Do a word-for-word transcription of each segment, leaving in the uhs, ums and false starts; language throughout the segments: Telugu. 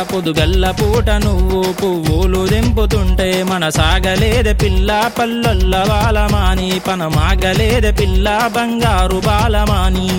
పొదుగల్ల పూట నువ్వు పువ్వులు దింపుతుంటే మన సాగలేదే పిల్ల పల్లొల్ల బాలమాని పనమాగలేదే పిల్ల బంగారు బాలమాని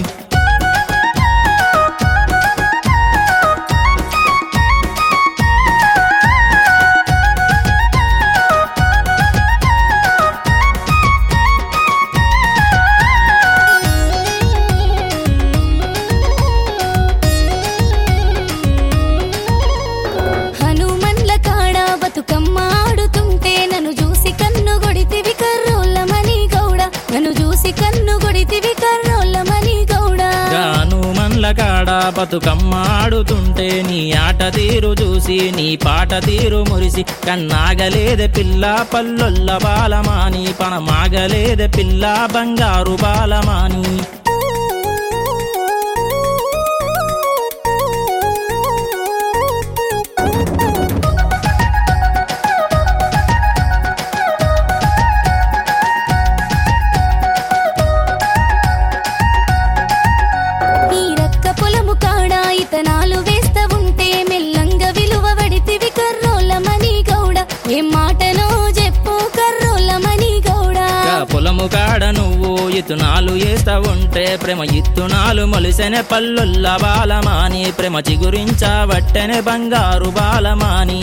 ఆడుతుంటే నన్ను చూసి కన్ను గొడితివి కర్రోళ్ళమని గౌడ నన్ను చూసి కన్ను గొడితివి కర్రోళ్ళమని గౌడ హనుమన్ల కాడ బతుకమ్మ ఆడుతుంటే నీ ఆట తీరు చూసి నీ పాట తీరు మురిసి కన్నాగలేదే పిల్ల పల్లొల్ల బాలమాని పనమాగలేదే పిల్ల బంగారు బాలమాని ఇతనాలు వేస్తా ఉంటే మెల్లంగా విలువ పడితివి కర్రోళ్ళమని గౌడ ఏం మాటనో చెప్పు కర్రోళ్ళమని గౌడ పొలము కాడ నువ్వు ఇతునాలు వేస్తా ఉంటే ప్రేమ ఇత్తునాలు మొలిసెనే పల్లొల్ల బాలమాని ప్రేమ చిగురించబట్టెనే బంగారు బాలమాని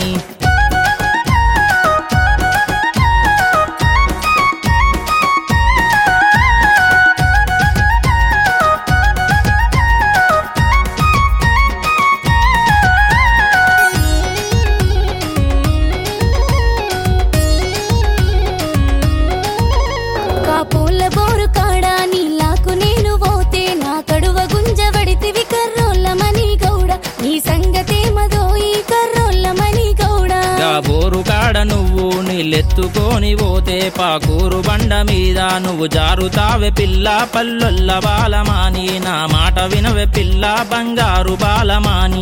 పూల బోరు కాడా నీలాకు నేను పోతే నా కడువ గుంజబడితివి కర్రోళ్ళమని గౌడ నీ సంగతే మదోయి కర్రోళ్ళమని గౌడ బోరు కాడ నువ్వు నీళ్ళెత్తుకొని పోతే పాకూరు బండ మీద నువ్వు జారుతావే పిల్ల పల్లొల్ల బాలమాని నా మాట వినవే పిల్ల బంగారు బాలమాని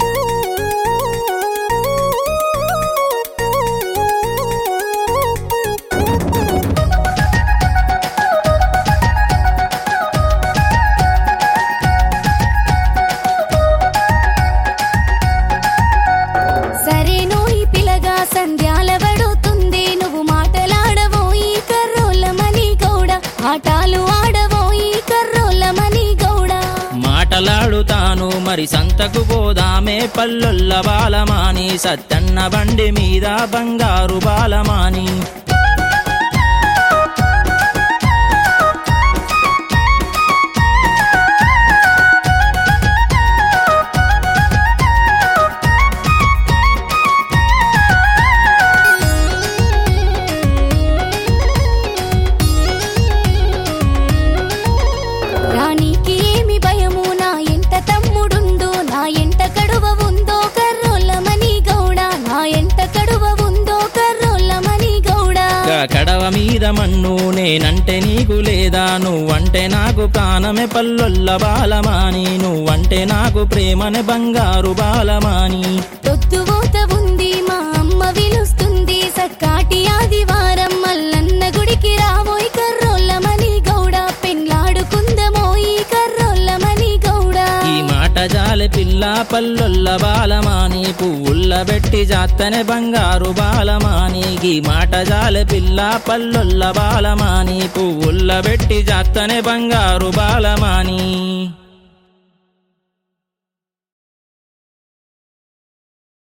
సంధ్యాల పడుతుంది నువ్వు మాటలాడబోయి కర్రోళ్ళమని గౌడ ఆటలు ఆడబోయి కర్రోళ్ళమని గౌడ మాటలాడుతాను మరి సంతకు పోదామే పల్లొల్ల బాలమాని సత్తన్న బండి మీద బంగారు బాలమాని రాణికి ఏమి భయము నా ఎంట తమ్ముడుండు నా ఎంట కడువ ఉందో కర్రోళ్ళమని గౌడ నా ఎంట కడువ ఉందో కర్రోళ్ళమని గౌడ కడవ మీద మన్ను నేనంటే నీకు లేదా నువ్వంటే నాకు ప్రాణమే పల్లొల్ల బాలమాని నువ్వంటే నాకు ప్రేమనే బంగారు బాలమాని తొత్తువోత ఉంది మా అమ్మ విలుస్తుంది సక్కాటి ఆదివారం మల్లన్న గుడికి రావోయ్ కర్రోళ్ళమని గౌడ పెన్లాడుకుందమోయి కర్రోళ్ళమని గౌడ ఈ మాట జాలె పిల్ల పల్లొల్ల బాలమాని పువ్వుల్ల పెట్టి జాత్తనే బంగారు బాలమాని ఈ మాట జాలె పిల్ల పల్లొల్ల బాలమాని పువ్వుల్ల పెట్టి జాత్తనే బంగారు బాలమాని